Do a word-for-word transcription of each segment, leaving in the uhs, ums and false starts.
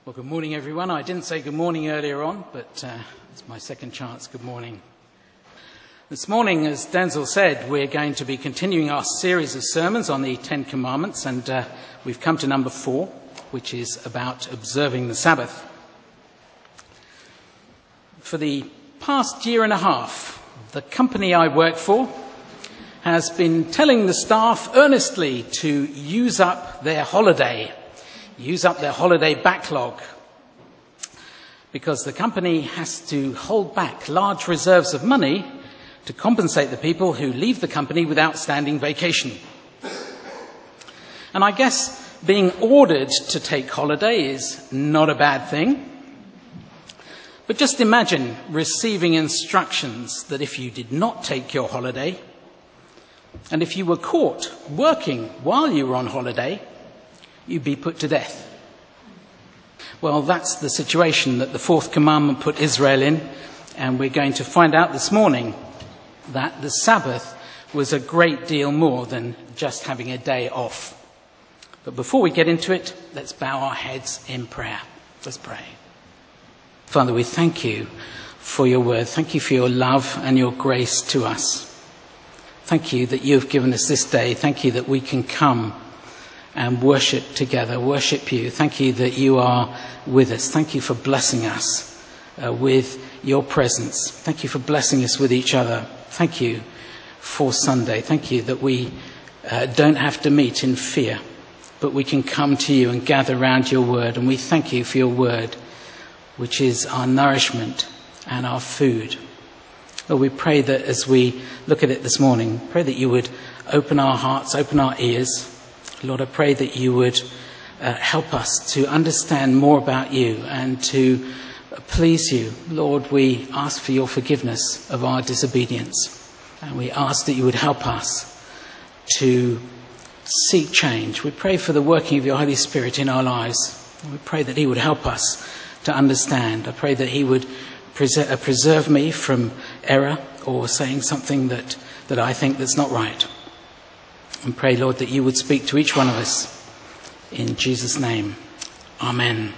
Well, good morning, everyone. I didn't say good morning earlier on, but uh, it's my second chance. Good morning. This morning, as Denzel said, we're going to be continuing our series of sermons on the Ten Commandments, and uh, we've come to number four, which is about observing the Sabbath. For the past year and a half, the company I work for has been telling the staff earnestly to use up their holiday, use up their holiday backlog, because the company has to hold back large reserves of money to compensate the people who leave the company with outstanding vacation. And I guess being ordered to take holiday is not a bad thing. But just imagine receiving instructions that if you did not take your holiday, and if you were caught working while you were on holiday, you'd be put to death. Well, that's the situation that the fourth commandment put Israel in, and we're going to find out this morning that the Sabbath was a great deal more than just having a day off. But before we get into it, let's bow our heads in prayer. Let's pray. Father, we thank you for your word. Thank you for your love and your grace to us. Thank you that you've given us this day. Thank you that we can come and worship together, worship you. Thank you that you are with us. Thank you for blessing us uh, with your presence. Thank you for blessing us with each other. Thank you for Sunday. Thank you that we uh, don't have to meet in fear, but we can come to you and gather around your word. And we thank you for your word, which is our nourishment and our food. Lord, we pray that as we look at it this morning, pray that you would open our hearts, open our ears. Lord, I pray that you would uh, help us to understand more about you and to please you. Lord, we ask for your forgiveness of our disobedience, and we ask that you would help us to seek change. We pray for the working of your Holy Spirit in our lives. We pray that he would help us to understand. I pray that he would preserve, uh, preserve me from error or saying something that, that I think that's not right. And pray, Lord, that you would speak to each one of us. In Jesus' name, amen.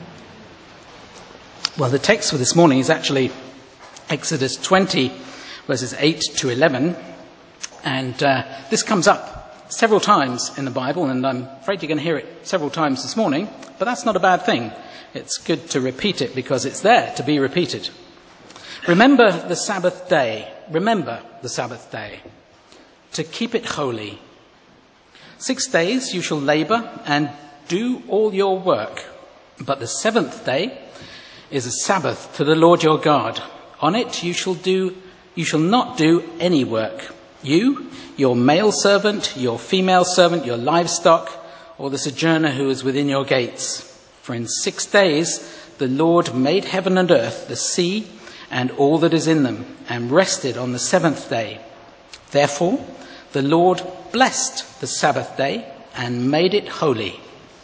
Well, the text for this morning is actually Exodus twenty, verses eight to eleven. And uh, this comes up several times in the Bible, and I'm afraid you're going to hear it several times this morning. But that's not a bad thing. It's good to repeat it because it's there to be repeated. Remember the Sabbath day. Remember the Sabbath day, to keep it holy. Six days you shall labor and do all your work, but the seventh day is a Sabbath to the Lord your God. On it you shall do, you shall not do any work. You, your male servant, your female servant, your livestock, or the sojourner who is within your gates. For in six days the Lord made heaven and earth, the sea, and all that is in them, and rested on the seventh day. Therefore the Lord blessed the Sabbath day and made it holy.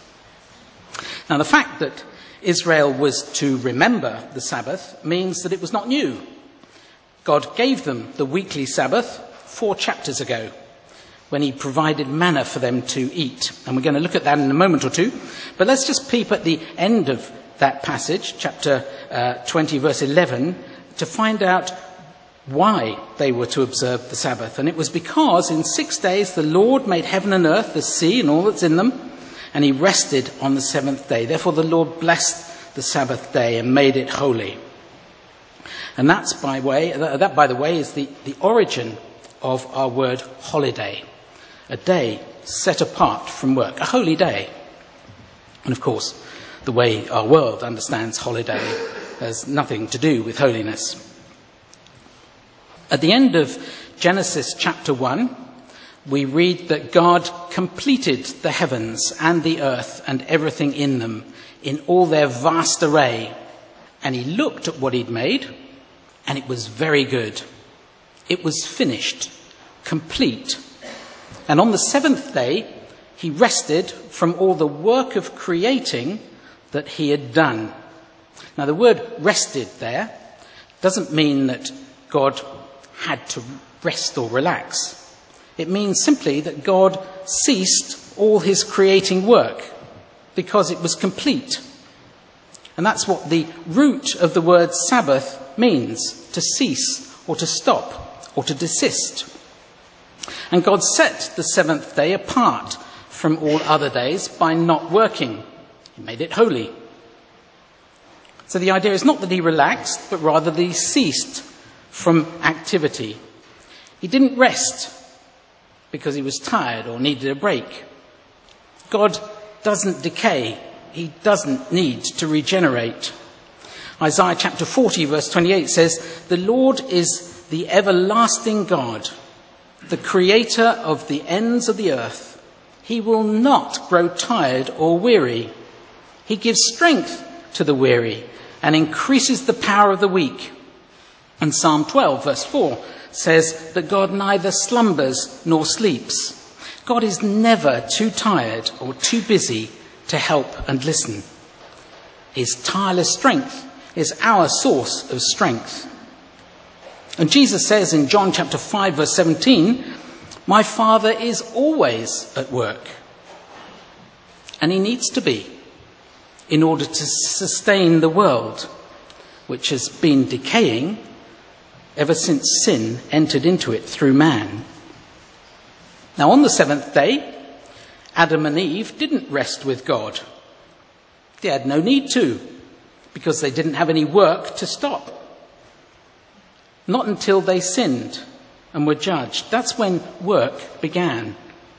Now, the fact that Israel was to remember the Sabbath means that it was not new. God gave them the weekly Sabbath four chapters ago when he provided manna for them to eat. And we're going to look at that in a moment or two. But let's just peep at the end of that passage, chapter uh, twenty, verse eleven, to find out why they were to observe the Sabbath. And it was because in six days the Lord made heaven and earth, the sea and all that's in them, and he rested on the seventh day. Therefore the Lord blessed the Sabbath day and made it holy. And that's by way, that by the way is the, the origin of our word holiday. A day set apart from work, a holy day. And of course, the way our world understands holiday has nothing to do with holiness. At the end of Genesis chapter one, we read that God completed the heavens and the earth and everything in them in all their vast array. And he looked at what he'd made, and it was very good. It was finished, complete. And on the seventh day, he rested from all the work of creating that he had done. Now, the word rested there doesn't mean that God had to rest or relax. It means simply that God ceased all his creating work because it was complete. And that's what the root of the word Sabbath means, to cease or to stop or to desist. And God set the seventh day apart from all other days by not working. He made it holy. So the idea is not that he relaxed, but rather that he ceased from activity. He didn't rest because he was tired or needed a break. God doesn't decay. He doesn't need to regenerate. Isaiah chapter forty verse twenty-eight says, "The Lord is the everlasting God, the creator of the ends of the earth. He will not grow tired or weary. He gives strength to the weary and increases the power of the weak." And Psalm twelve verse four says that God neither slumbers nor sleeps. God is never too tired or too busy to help and listen. His tireless strength is our source of strength. And Jesus says in John chapter five verse seventeen, "My Father is always at work." And he needs to be in order to sustain the world, which has been decaying ever since sin entered into it through man. Now on the seventh day, Adam and Eve didn't rest with God. They had no need to, because they didn't have any work to stop. Not until they sinned and were judged. That's when work began.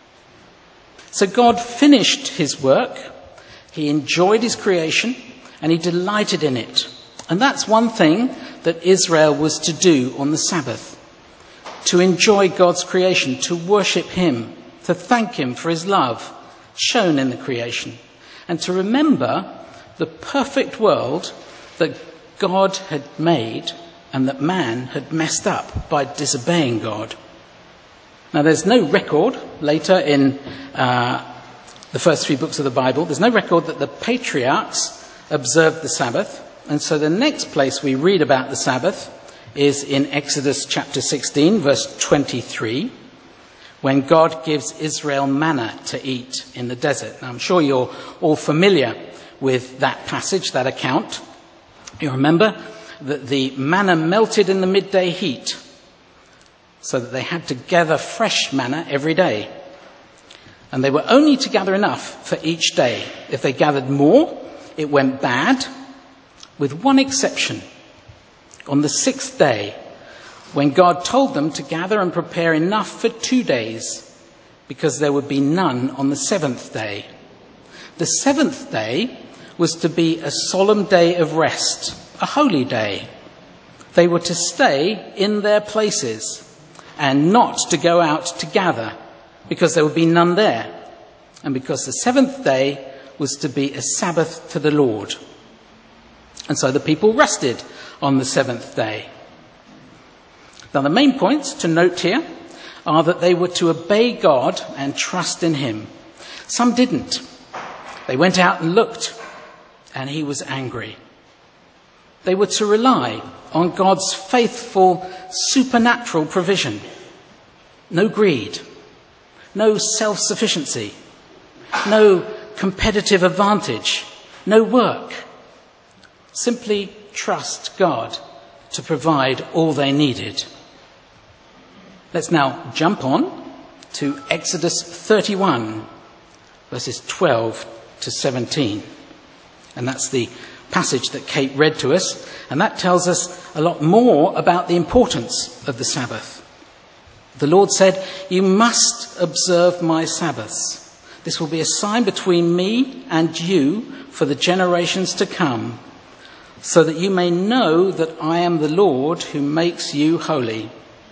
So God finished his work. He enjoyed his creation and he delighted in it. And that's one thing that Israel was to do on the Sabbath. To enjoy God's creation, to worship him, to thank him for his love shown in the creation, and to remember the perfect world that God had made and that man had messed up by disobeying God. Now there's no record later in uh, the first three books of the Bible, there's no record that the patriarchs observed the Sabbath, and so the next place we read about the Sabbath is in Exodus chapter sixteen verse twenty-three, when God gives Israel manna to eat in the desert. Now, I'm sure you're all familiar with that passage, that account. You remember that the manna melted in the midday heat, so that they had to gather fresh manna every day. And they were only to gather enough for each day. If they gathered more, it went bad, with one exception. On the sixth day, when God told them to gather and prepare enough for two days, because there would be none on the seventh day. The seventh day was to be a solemn day of rest, a holy day. They were to stay in their places and not to go out to gather, because there would be none there, and because the seventh day was to be a Sabbath to the Lord. And so the people rested on the seventh day. Now the main points to note here are that they were to obey God and trust in him. Some didn't. They went out and looked, and he was angry. They were to rely on God's faithful supernatural provision. No greed, no self-sufficiency, no competitive advantage, no work. Simply trust God to provide all they needed. Let's now jump on to Exodus thirty-one, verses twelve to seventeen. And that's the passage that Kate read to us, and that tells us a lot more about the importance of the Sabbath. The Lord said, "You must observe my Sabbaths. This will be a sign between me and you for the generations to come, so that you may know that I am the Lord who makes you holy.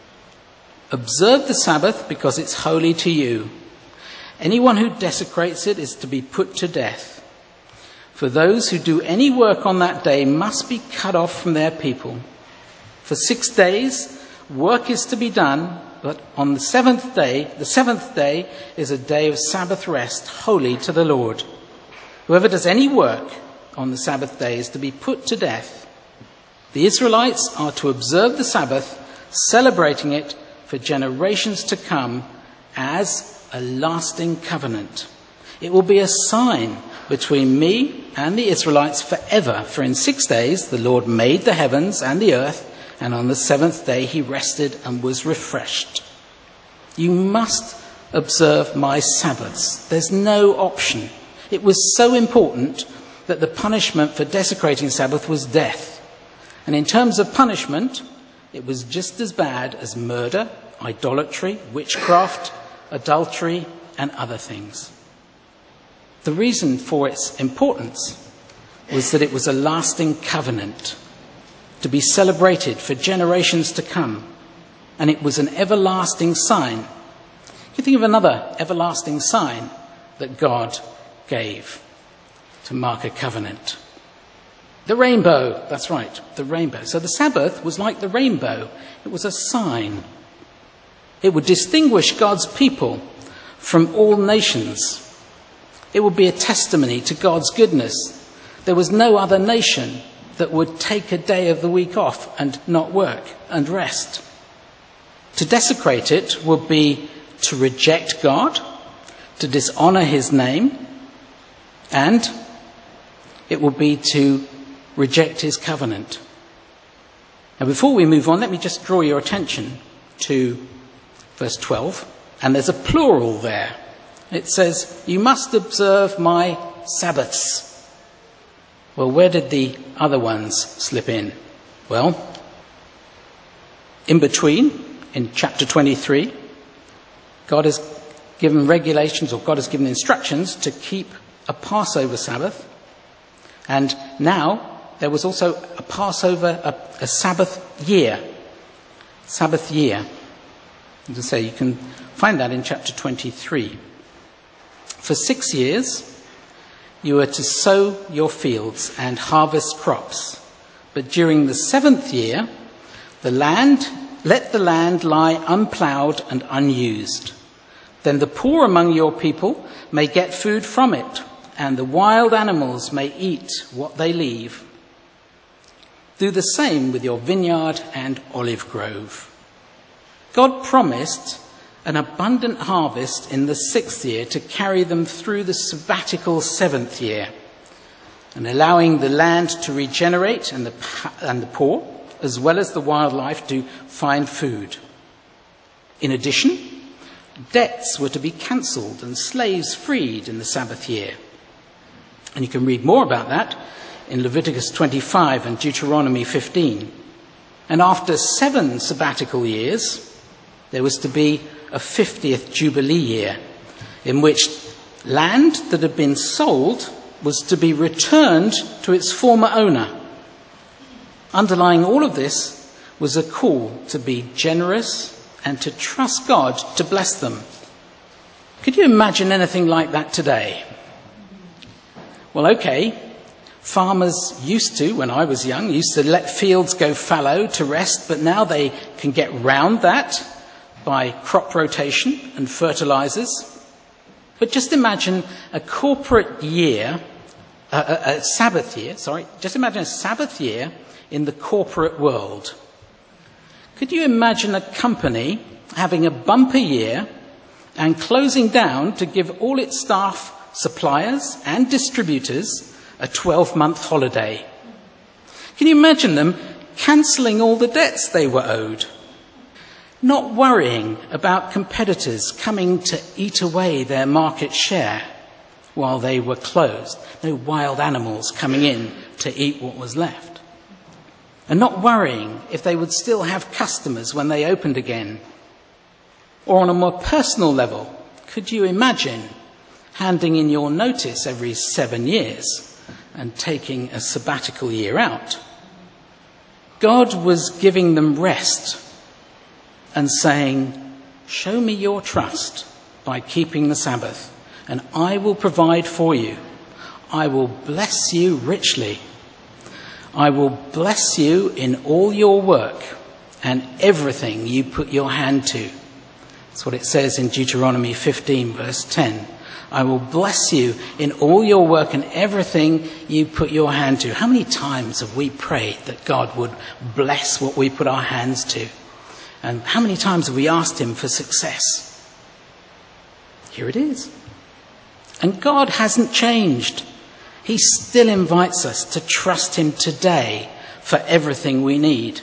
Observe the Sabbath because it's holy to you. Anyone who desecrates it is to be put to death. For those who do any work on that day must be cut off from their people. For six days work is to be done, but on the seventh day, the seventh day is a day of Sabbath rest, holy to the Lord. Whoever does any work on the Sabbath day is to be put to death. The Israelites are to observe the Sabbath, celebrating it for generations to come as a lasting covenant. It will be a sign between me and the Israelites forever. For in six days the Lord made the heavens and the earth, and on the seventh day he rested and was refreshed. You must observe my Sabbaths. There's no option. It was so important that the punishment for desecrating Sabbath was death. And in terms of punishment, it was just as bad as murder, idolatry, witchcraft, adultery, and other things. The reason for its importance was that it was a lasting covenant to be celebrated for generations to come, and it was an everlasting sign. You think of another everlasting sign that God gave to mark a covenant. The rainbow, that's right, the rainbow. So the Sabbath was like the rainbow. It was a sign. It would distinguish God's people from all nations. It would be a testimony to God's goodness. There was no other nation that would take a day of the week off and not work and rest. To desecrate it would be to reject God, to dishonour his name, and it would be to reject his covenant. Now, before we move on, let me just draw your attention to verse twelve, and there's a plural there. It says, you must observe my Sabbaths. Well, where did the other ones slip in? Well, in between, in chapter twenty-three, God has given regulations, or God has given instructions to keep a Passover Sabbath. And now there was also a Passover, a, a Sabbath year. Sabbath year. As I say, you can find that in chapter twenty-three. For six years, you are to sow your fields and harvest crops. But during the seventh year, the land, let the land lie unploughed and unused. Then the poor among your people may get food from it, and the wild animals may eat what they leave. Do the same with your vineyard and olive grove. God promised an abundant harvest in the sixth year to carry them through the sabbatical seventh year, and allowing the land to regenerate and the, and the poor, as well as the wildlife, to find food. In addition, debts were to be cancelled and slaves freed in the Sabbath year. And you can read more about that in Leviticus twenty-five and Deuteronomy fifteen. And after seven sabbatical years, there was to be a fiftieth Jubilee year, in which land that had been sold was to be returned to its former owner. Underlying all of this was a call to be generous and to trust God to bless them. Could you imagine anything like that today? Well, okay, farmers used to, when I was young, used to let fields go fallow to rest, but now they can get round that by crop rotation and fertilizers. But just imagine a corporate year, a, a, a Sabbath year, sorry, just imagine a Sabbath year in the corporate world. Could you imagine a company having a bumper year and closing down to give all its staff, suppliers and distributors a twelve-month holiday? Can you imagine them cancelling all the debts they were owed? Not worrying about competitors coming to eat away their market share while they were closed. No wild animals coming in to eat what was left. And not worrying if they would still have customers when they opened again. Or on a more personal level, could you imagine handing in your notice every seven years and taking a sabbatical year out? God was giving them rest and saying, show me your trust by keeping the Sabbath, and I will provide for you. I will bless you richly. I will bless you in all your work and everything you put your hand to. That's what it says in Deuteronomy fifteen, verse ten. I will bless you in all your work and everything you put your hand to. How many times have we prayed that God would bless what we put our hands to? And how many times have we asked him for success? Here it is. And God hasn't changed. He still invites us to trust him today for everything we need.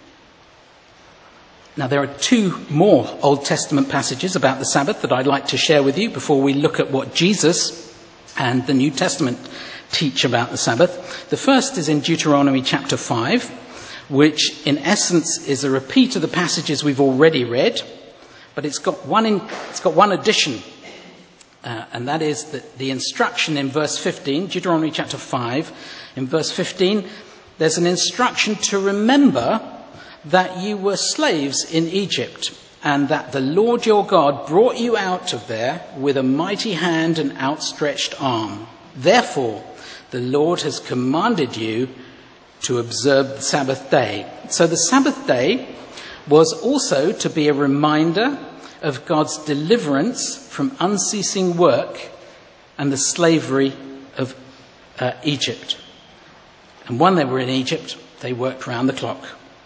Now, there are two more Old Testament passages about the Sabbath that I'd like to share with you before we look at what Jesus and the New Testament teach about the Sabbath. The first is in Deuteronomy chapter five, which in essence is a repeat of the passages we've already read, but it's got one in, it's got one addition, uh, and that is that the instruction in verse fifteen, Deuteronomy chapter five, in verse fifteen, there's an instruction to remember that you were slaves in Egypt, and that the Lord your God brought you out of there with a mighty hand and outstretched arm. Therefore, the Lord has commanded you to observe the Sabbath day. So the Sabbath day was also to be a reminder of God's deliverance from unceasing work and the slavery of uh, Egypt. And when they were in Egypt, they worked round the clock.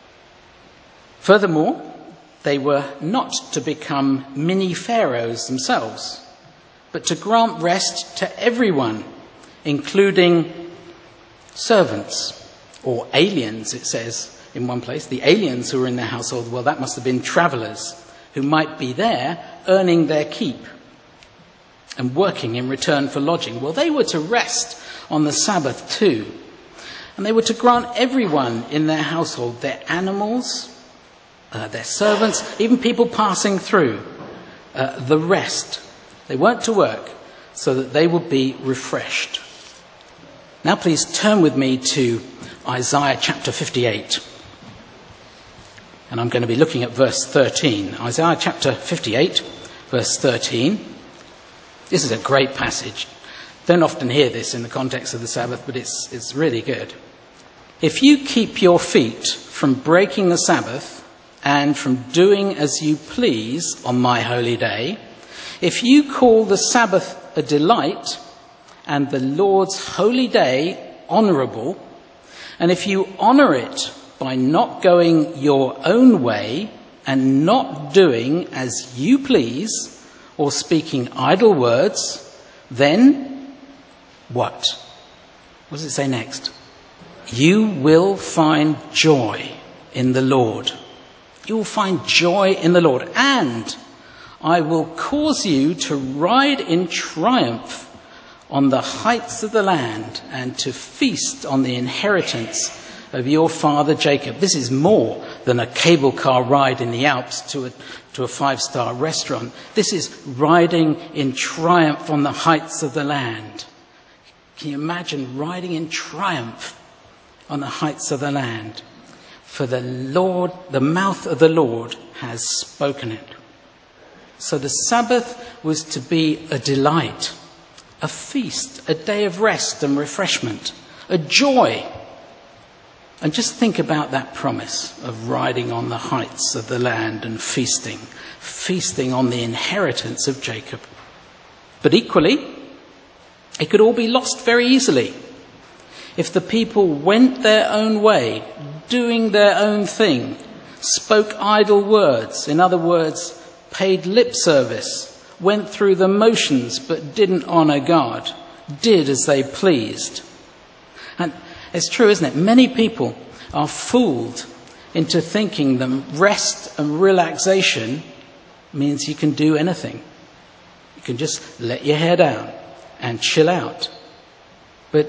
Furthermore, they were not to become mini pharaohs themselves, but to grant rest to everyone, including servants or aliens, it says in one place. The aliens who were in their household, well, that must have been travellers who might be there earning their keep and working in return for lodging. Well, they were to rest on the Sabbath too. And they were to grant everyone in their household, their animals, Uh, their servants, even people passing through, uh, the rest. They weren't to work so that they would be refreshed. Now please turn with me to Isaiah chapter fifty-eight. And I'm going to be looking at verse thirteen. Isaiah chapter fifty-eight, verse thirteen. This is a great passage. Don't often hear this in the context of the Sabbath, but it's, it's really good. If you keep your feet from breaking the Sabbath and from doing as you please on my holy day, if you call the Sabbath a delight and the Lord's holy day honourable, and if you honour it by not going your own way and not doing as you please or speaking idle words, then what? What does it say next? You will find joy in the Lord. You will find joy in the Lord, and I will cause you to ride in triumph on the heights of the land and to feast on the inheritance of your father Jacob. This is more than a cable car ride in the Alps to a, to a five-star restaurant. This is riding in triumph on the heights of the land. Can you imagine riding in triumph on the heights of the land? For the Lord, the mouth of the Lord has spoken it. So the Sabbath was to be a delight, a feast, a day of rest and refreshment, a joy. And just think about that promise of riding on the heights of the land and feasting, feasting on the inheritance of Jacob. But equally, it could all be lost very easily if the people went their own way, doing their own thing, spoke idle words, in other words, paid lip service, went through the motions but didn't honour God, did as they pleased. And it's true, isn't it? Many people are fooled into thinking that rest and relaxation means you can do anything. You can just let your hair down and chill out. But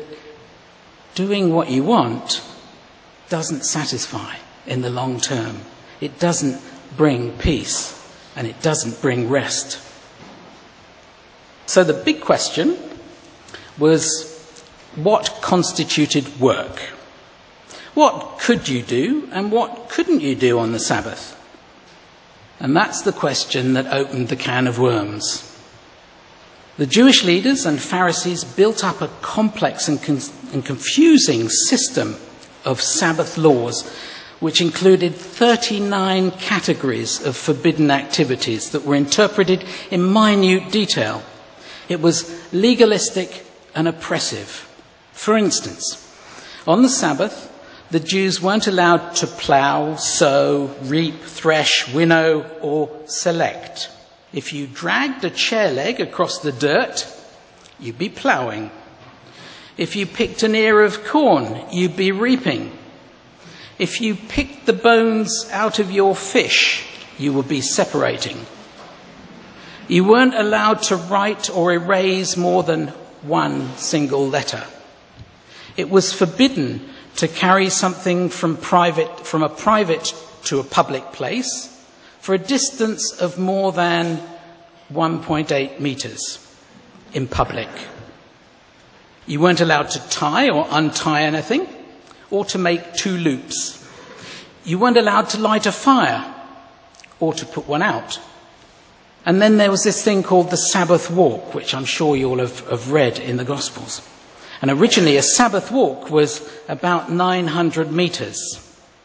doing what you want doesn't satisfy in the long term. It doesn't bring peace and it doesn't bring rest. So the big question was, what constituted work? What could you do and what couldn't you do on the Sabbath? And that's the question that opened the can of worms. The Jewish leaders and Pharisees built up a complex and, con- and confusing system of Sabbath laws, which included thirty-nine categories of forbidden activities that were interpreted in minute detail. It was legalistic and oppressive. For instance, on the Sabbath, the Jews weren't allowed to plough, sow, reap, thresh, winnow, or select. If you dragged a chair leg across the dirt, you'd be ploughing. If you picked an ear of corn, you'd be reaping. If you picked the bones out of your fish, you would be separating. You weren't allowed to write or erase more than one single letter. It was forbidden to carry something from private, from a private to a public place for a distance of more than one point eight meters in public. You weren't allowed to tie or untie anything or to make two loops. You weren't allowed to light a fire or to put one out. And then there was this thing called the Sabbath walk, which I'm sure you all have, have read in the Gospels. And originally a Sabbath walk was about nine hundred meters.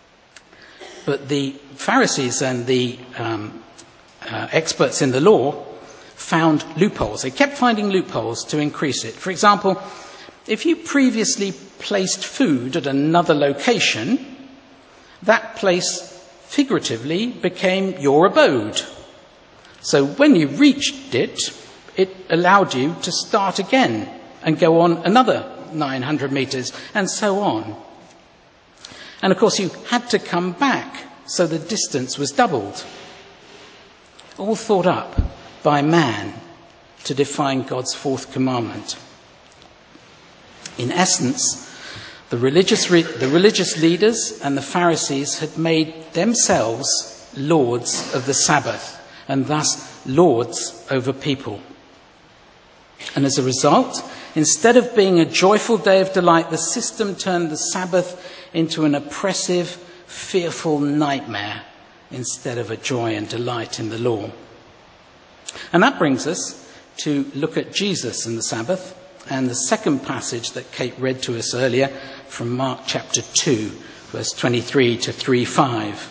But the Pharisees and the um, uh, experts in the law found loopholes. They kept finding loopholes to increase it. For example, if you previously placed food at another location, that place figuratively became your abode. So when you reached it, it allowed you to start again and go on another nine hundred meters and so on. And of course you had to come back, so the distance was doubled. All thought up by man to define God's fourth commandment. In essence, the religious, re- the religious leaders and the Pharisees had made themselves lords of the Sabbath and thus lords over people. And as a result, instead of being a joyful day of delight, the system turned the Sabbath into an oppressive, fearful nightmare instead of a joy and delight in the law. And that brings us to look at Jesus and the Sabbath and the second passage that Kate read to us earlier from Mark chapter two, verse twenty-three to three five.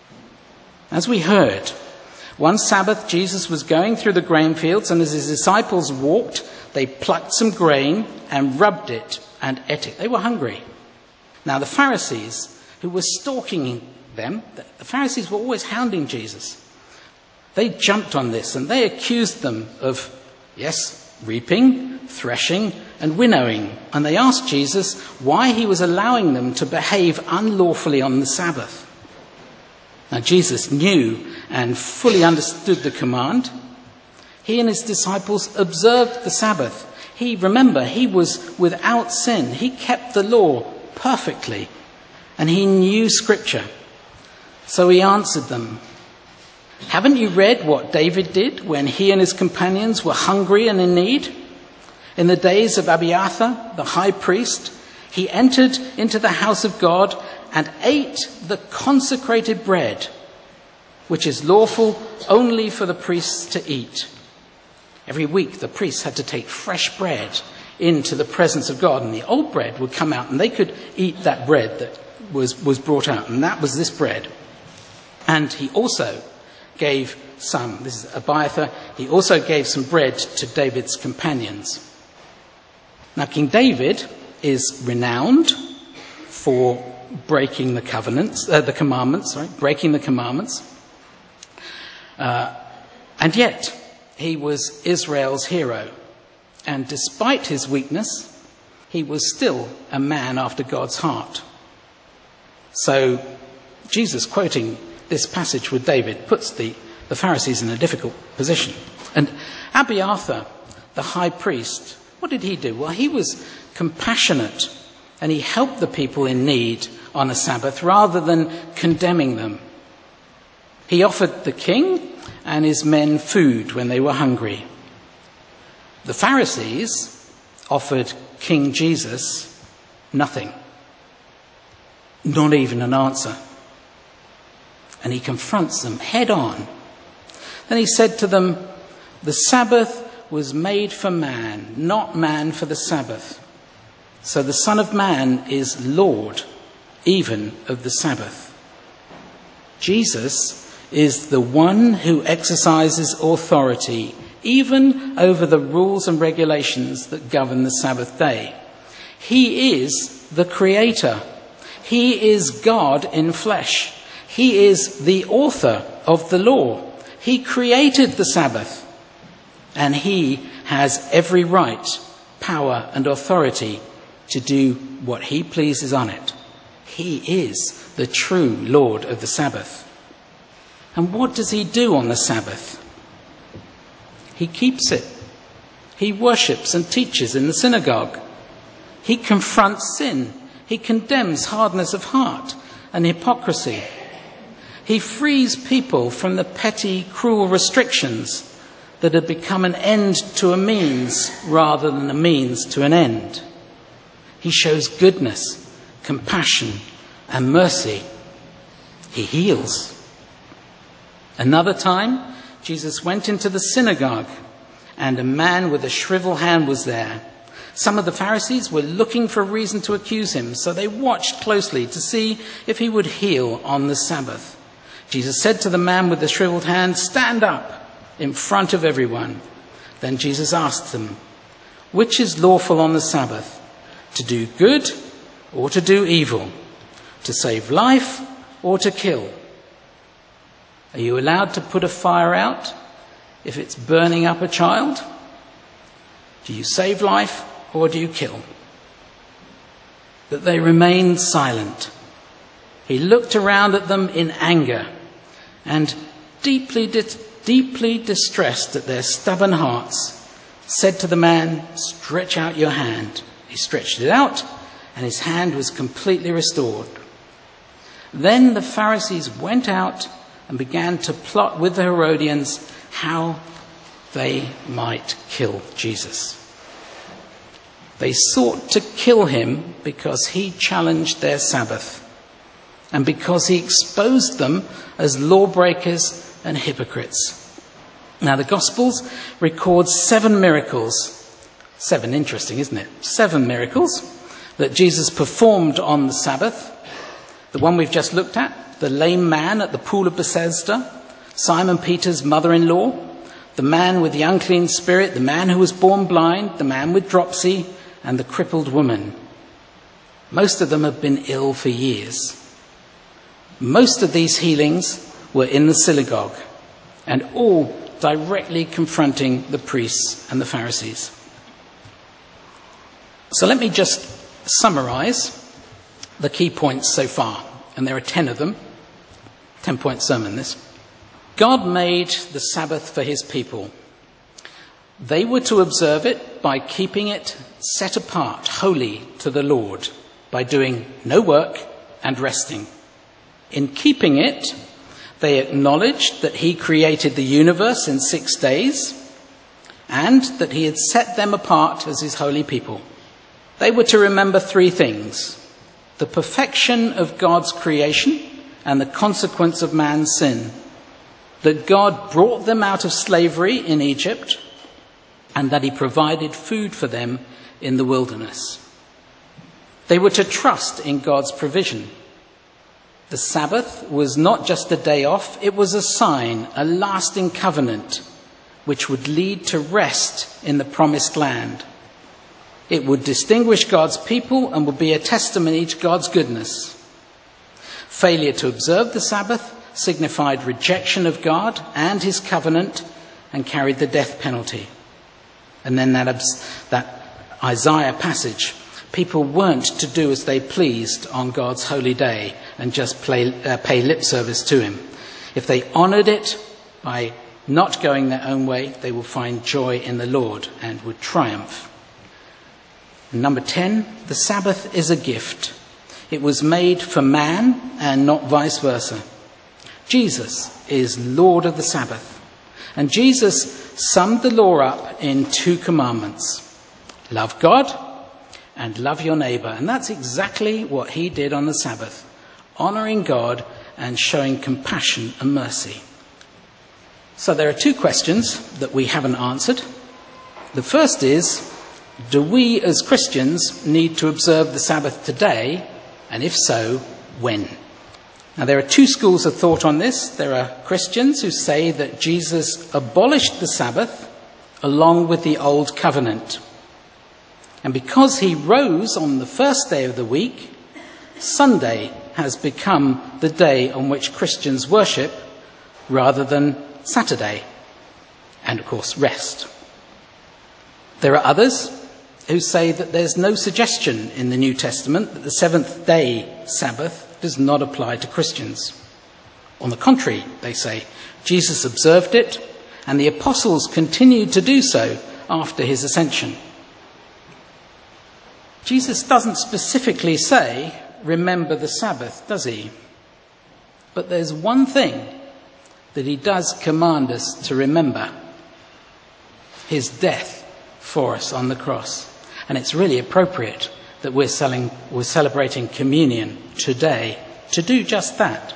As we heard, one Sabbath Jesus was going through the grain fields, and as his disciples walked, they plucked some grain and rubbed it and ate it. They were hungry. Now the Pharisees, who were stalking them, the Pharisees were always hounding Jesus. They jumped on this and they accused them of, yes, reaping, threshing and winnowing. And they asked Jesus why he was allowing them to behave unlawfully on the Sabbath. Now Jesus knew and fully understood the command. He and his disciples observed the Sabbath. He, remember, he was without sin. He kept the law perfectly and he knew Scripture. So he answered them, "Haven't you read what David did when he and his companions were hungry and in need? In the days of Abiathar, the high priest, he entered into the house of God and ate the consecrated bread, which is lawful only for the priests to eat. Every week the priests had to take fresh bread into the presence of God, and the old bread would come out and they could eat that bread that was, was brought out, and that was this bread. And he also gave some, this is Abiathar, he also gave some bread to David's companions." Now King David is renowned for breaking the covenants, uh, the commandments, sorry, breaking the commandments. Uh, and yet he was Israel's hero. And despite his weakness, he was still a man after God's heart. So Jesus, quoting this passage with David, puts the, the Pharisees in a difficult position. And Abiathar, the high priest, what did he do? Well, he was compassionate and he helped the people in need on a Sabbath rather than condemning them. He offered the king and his men food when they were hungry. The Pharisees offered King Jesus nothing, not even an answer. And he confronts them head on. Then he said to them, "The Sabbath was made for man, not man for the Sabbath. So the Son of Man is Lord, even of the Sabbath." Jesus is the one who exercises authority even over the rules and regulations that govern the Sabbath day. He is the Creator. He is God in flesh. He is the author of the law. He created the Sabbath. And he has every right, power and authority to do what he pleases on it. He is the true Lord of the Sabbath. And what does he do on the Sabbath? He keeps it. He worships and teaches in the synagogue. He confronts sin. He condemns hardness of heart and hypocrisy. He frees people from the petty, cruel restrictions that had become an end to a means rather than a means to an end. He shows goodness, compassion, and mercy. He heals. Another time, Jesus went into the synagogue, and a man with a shriveled hand was there. Some of the Pharisees were looking for a reason to accuse him, so they watched closely to see if he would heal on the Sabbath. Jesus said to the man with the shriveled hand, "Stand up in front of everyone." Then Jesus asked them, "Which is lawful on the Sabbath, to do good or to do evil, to save life or to kill? Are you allowed to put a fire out if it's burning up a child? Do you save life or do you kill?" But they remained silent. He looked around at them in anger and, deeply, di- deeply distressed at their stubborn hearts, said to the man, "Stretch out your hand." He stretched it out, and his hand was completely restored. Then the Pharisees went out and began to plot with the Herodians how they might kill Jesus. They sought to kill him because he challenged their Sabbath and because he exposed them as lawbreakers and hypocrites. Now, the Gospels record seven miracles. Seven, interesting, isn't it? Seven miracles that Jesus performed on the Sabbath. The one we've just looked at, the lame man at the pool of Bethesda, Simon Peter's mother-in-law, the man with the unclean spirit, the man who was born blind, the man with dropsy, and the crippled woman. Most of them have been ill for years. Most of these healings were in the synagogue, and all directly confronting the priests and the Pharisees. So let me just summarize the key points so far, and there are ten of them. Ten-point sermon, this. God made the Sabbath for his people. They were to observe it by keeping it set apart, holy to the Lord, by doing no work and resting. In keeping it, they acknowledged that he created the universe in six days and that he had set them apart as his holy people. They were to remember three things: the perfection of God's creation and the consequence of man's sin, that God brought them out of slavery in Egypt, and that he provided food for them in the wilderness. They were to trust in God's provision. The Sabbath was not just a day off, it was a sign, a lasting covenant, which would lead to rest in the promised land. It would distinguish God's people and would be a testimony to God's goodness. Failure to observe the Sabbath signified rejection of God and his covenant and carried the death penalty. And then that, that Isaiah passage, people weren't to do as they pleased on God's holy day and just play, uh, pay lip service to him. If they honoured it by not going their own way, they will find joy in the Lord and would triumph. And number ten, the Sabbath is a gift. It was made for man and not vice versa. Jesus is Lord of the Sabbath. And Jesus summed the law up in two commandments: love God and love your neighbour. And that's exactly what he did on the Sabbath, honouring God and showing compassion and mercy. So there are two questions that we haven't answered. The first is, do we as Christians need to observe the Sabbath today? And if so, when? Now, there are two schools of thought on this. There are Christians who say that Jesus abolished the Sabbath along with the Old Covenant. And because he rose on the first day of the week, Sunday has become the day on which Christians worship rather than Saturday, and of course rest. There are others who say that there's no suggestion in the New Testament that the seventh day Sabbath does not apply to Christians. On the contrary, they say, Jesus observed it, and the apostles continued to do so after his ascension. Jesus doesn't specifically say, remember the Sabbath, does he? But there's one thing that he does command us to remember: his death for us on the cross. And it's really appropriate that we're, selling, we're celebrating communion today to do just that.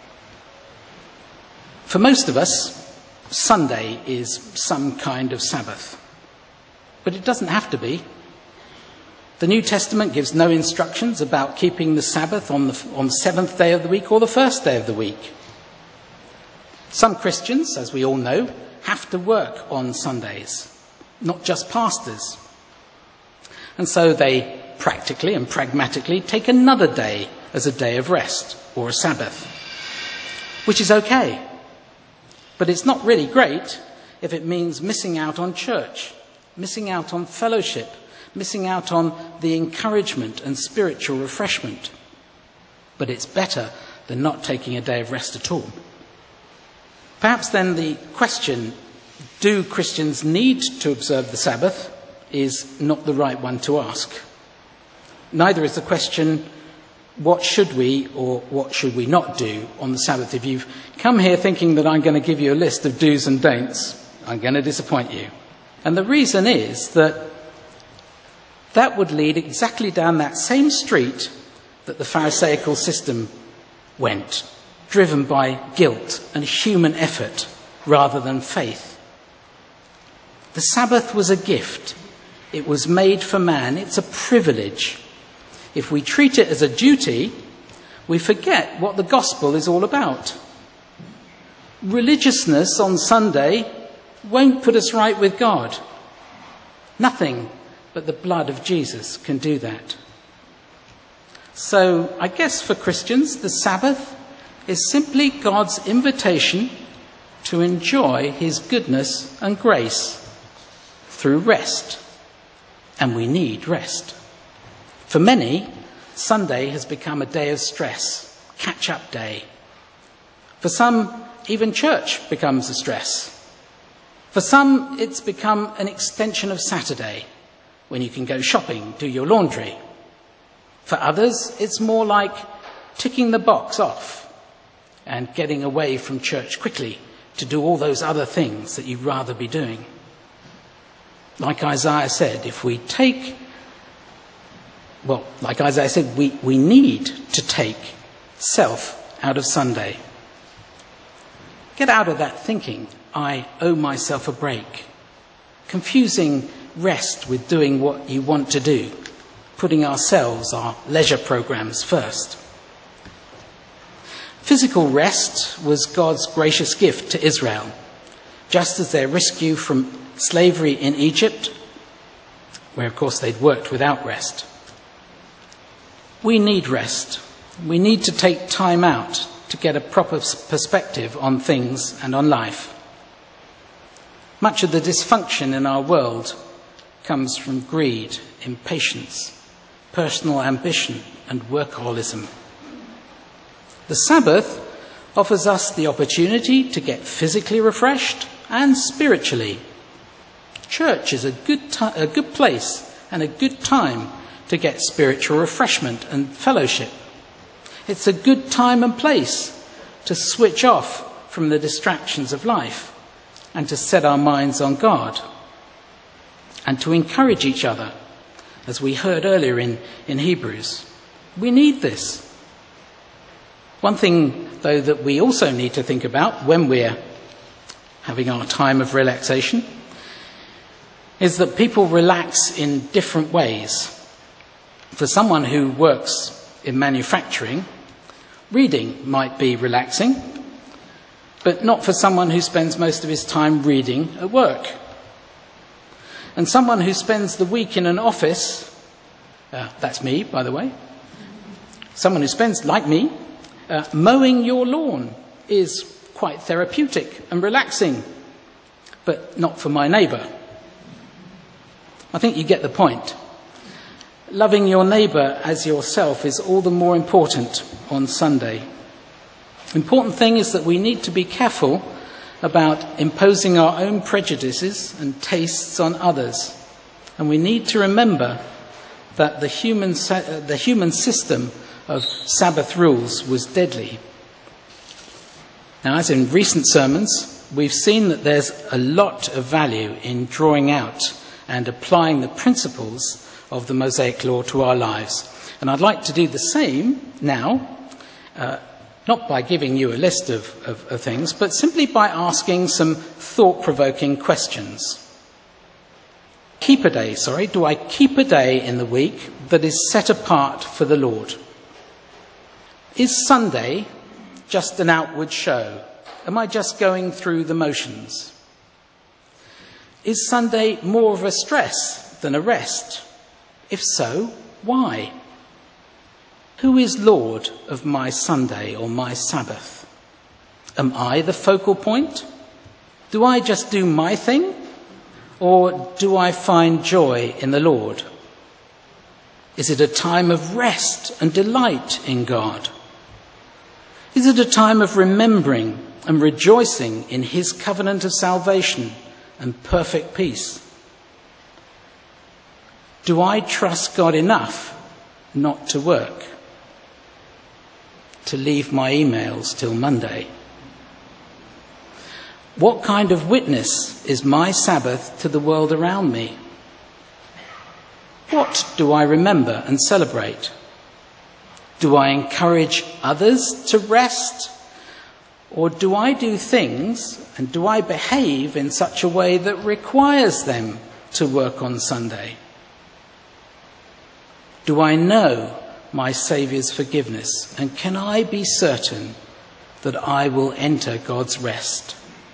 For most of us, Sunday is some kind of Sabbath. But it doesn't have to be. The New Testament gives no instructions about keeping the Sabbath on the, on the seventh day of the week or the first day of the week. Some Christians, as we all know, have to work on Sundays, not just pastors. And so they practically and pragmatically take another day as a day of rest or a Sabbath, which is okay. But it's not really great if it means missing out on church, missing out on fellowship, missing out on the encouragement and spiritual refreshment. But it's better than not taking a day of rest at all. Perhaps then the question, do Christians need to observe the Sabbath, is not the right one to ask. Neither is the question, what should we or what should we not do on the Sabbath? If you've come here thinking that I'm going to give you a list of do's and don'ts, I'm going to disappoint you. And the reason is that that would lead exactly down that same street that the Pharisaical system went, driven by guilt and human effort rather than faith. The Sabbath was a gift. It was made for man. It's a privilege. If we treat it as a duty, we forget what the gospel is all about. Religiousness on Sunday won't put us right with God. Nothing but the blood of Jesus can do that. So I guess for Christians, the Sabbath is simply God's invitation to enjoy his goodness and grace through rest. And we need rest. For many, Sunday has become a day of stress, catch-up day. For some, even church becomes a stress. For some, it's become an extension of Saturday, when you can go shopping, do your laundry. For others, it's more like ticking the box off and getting away from church quickly to do all those other things that you'd rather be doing. Like Isaiah said, if we take, well, like Isaiah said, we, we need to take self out of Sunday. Get out of that thinking, I owe myself a break. Confusing rest with doing what you want to do. Putting ourselves, our leisure programs first. Physical rest was God's gracious gift to Israel, just as their rescue from slavery in Egypt, where of course they'd worked without rest. We need rest. We need to take time out to get a proper perspective on things and on life. Much of the dysfunction in our world comes from greed, impatience, personal ambition, and workaholism. The Sabbath offers us the opportunity to get physically refreshed and spiritually. Church is a good, t- a good place and a good time to get spiritual refreshment and fellowship. It's a good time and place to switch off from the distractions of life and to set our minds on God and to encourage each other, as we heard earlier in, in Hebrews. We need this. One thing, though, that we also need to think about when we're having our time of relaxation is that people relax in different ways. For someone who works in manufacturing, reading might be relaxing, but not for someone who spends most of his time reading at work. And someone who spends the week in an office, uh, that's me, by the way, someone who spends, like me, uh, mowing your lawn is quite therapeutic and relaxing, but not for my neighbour. I think you get the point. Loving your neighbour as yourself is all the more important on Sunday. The important thing is that we need to be careful about imposing our own prejudices and tastes on others. And we need to remember that the human, the human system of Sabbath rules was deadly. Now, as in recent sermons, we've seen that there's a lot of value in drawing out and applying the principles of the Mosaic Law to our lives. And I'd like to do the same now, uh, not by giving you a list of, of, of things, but simply by asking some thought-provoking questions. Keep a day, sorry, do I keep a day in the week that is set apart for the Lord? Is Sunday just an outward show? Am I just going through the motions? Is Sunday more of a stress than a rest? If so, why? Who is Lord of my Sunday or my Sabbath? Am I the focal point? Do I just do my thing? Or do I find joy in the Lord? Is it a time of rest and delight in God? Is it a time of remembering and rejoicing in his covenant of salvation and perfect peace? Do I trust God enough not to work? To leave my emails till Monday? What kind of witness is my Sabbath to the world around me? What do I remember and celebrate? Do I encourage others to rest? Or do I do things and do I behave in such a way that requires them to work on Sunday? Do I know my Saviour's forgiveness, and can I be certain that I will enter God's rest?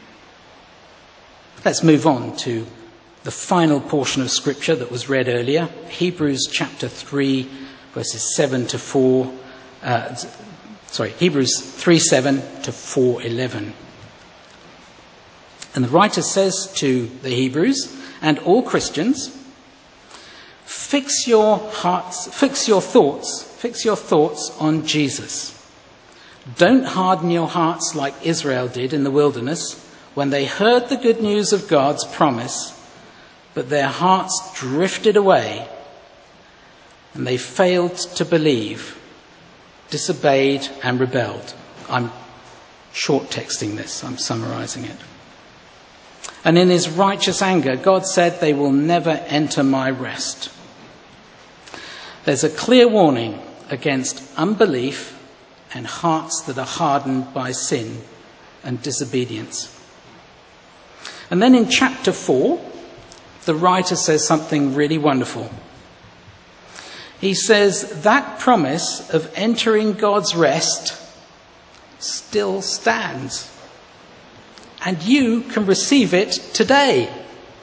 Let's move on to the final portion of Scripture that was read earlier, Hebrews chapter three, verses seven to four. Uh, sorry, Hebrews three seven to four eleven. And the writer says to the Hebrews and all Christians, Fix your hearts, fix your thoughts, fix your thoughts on Jesus. Don't harden your hearts like Israel did in the wilderness when they heard the good news of God's promise, but their hearts drifted away and they failed to believe, disobeyed and rebelled. I'm short texting this, I'm summarizing it. And in his righteous anger, God said, they will never enter my rest. There's a clear warning against unbelief and hearts that are hardened by sin and disobedience. And then in chapter four, the writer says something really wonderful. He says that promise of entering God's rest still stands. And you can receive it today.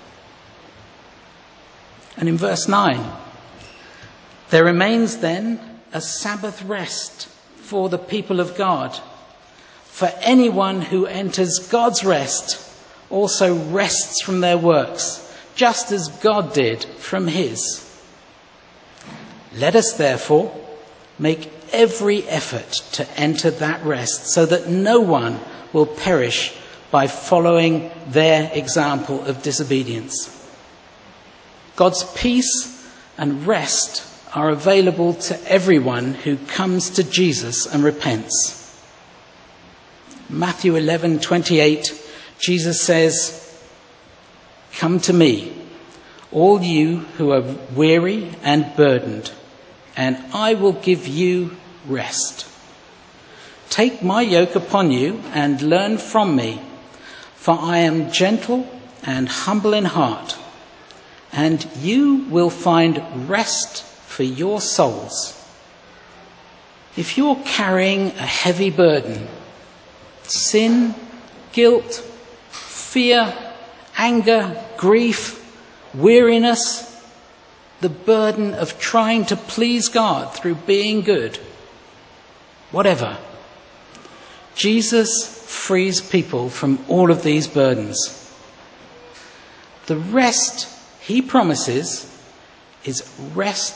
And in verse nine, there remains then a Sabbath rest for the people of God. For anyone who enters God's rest also rests from their works, just as God did from his. Let us therefore make every effort to enter that rest, so that no one will perish by following their example of disobedience. God's peace and rest are available to everyone who comes to Jesus and repents. Matthew eleven twenty-eight, Jesus says, Come to me, all you who are weary and burdened, and I will give you rest. Take my yoke upon you and learn from me, for I am gentle and humble in heart, and you will find rest for your souls. If you're carrying a heavy burden, sin, guilt, fear, anger, grief, weariness, the burden of trying to please God through being good, whatever, Jesus frees people from all of these burdens. The rest he promises is rest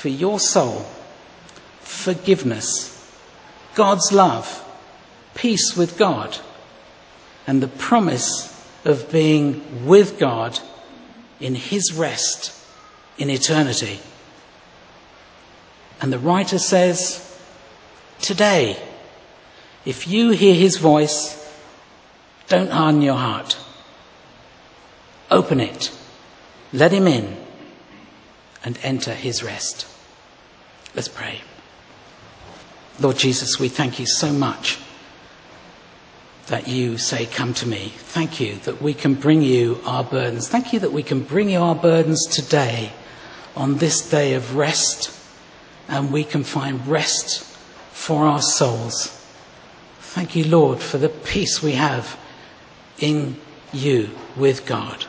for your soul, forgiveness, God's love, peace with God, and the promise of being with God in his rest in eternity. And the writer says, today, if you hear his voice, don't harden your heart. Open it, let him in, and enter his rest. Let's pray. Lord Jesus, we thank you so much that you say, come to me. Thank you that we can bring you our burdens. Thank you that we can bring you our burdens today on this day of rest, and we can find rest for our souls. Thank you, Lord, for the peace we have in you with God.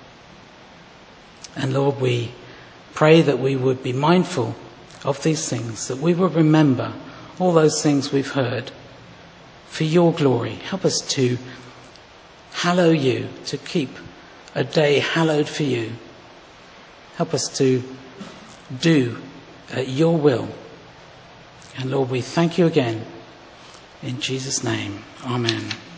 And Lord, we pray that we would be mindful of these things, that we would remember all those things we've heard for your glory. Help us to hallow you, to keep a day hallowed for you. Help us to do uh, your will. And Lord, we thank you again. In Jesus' name, amen.